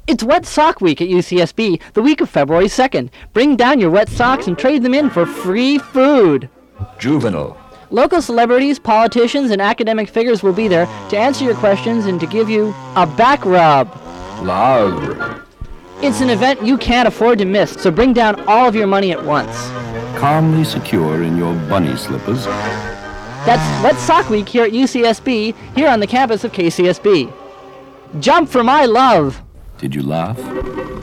It's Wet Sock Week at UCSB, the week of February 2nd. Bring down your wet socks and trade them in for free food. Juvenile. Local celebrities, politicians, and academic figures will be there to answer your questions and to give you a back rub. Love. It's an event you can't afford to miss, so bring down all of your money at once. Calmly secure in your bunny slippers. That's Wet Sock Week here at UCSB, here on the campus of KCSB. Jump for my love! Did you laugh?